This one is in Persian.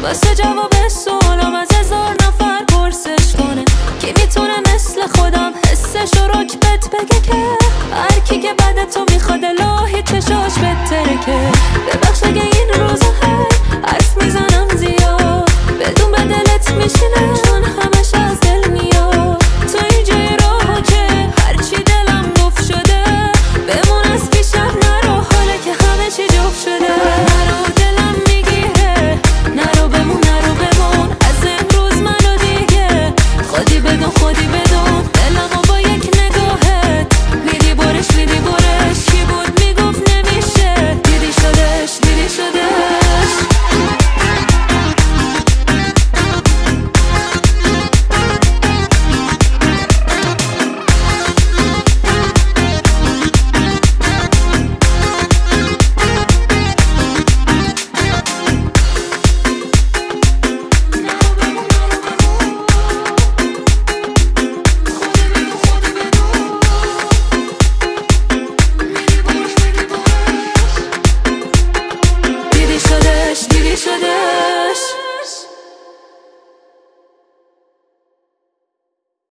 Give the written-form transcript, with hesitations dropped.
واسه جواب سوالم از 1000 نفر پرسش کنه. کی میتونه مثل خودم حسشو رکبت بگه که هر کی که بعد تو میخواد الهی چشاش بترکه. ببخش اگه این روزا حرف میزنم زیاد، بدون به دلت میشینه چون همش از دل میاد. تو اینجای راهو که هرچی دلم گفت شده، بمون از پیشم نرو حالا که همه چی جفت شده. نرو دلم میگیره، نرو بمون از امروز منو دیگه خودی بدون دلمو با یک نگاهت میدی برش کی بود میگفت نمیشه. دیدی شدش دیدی شده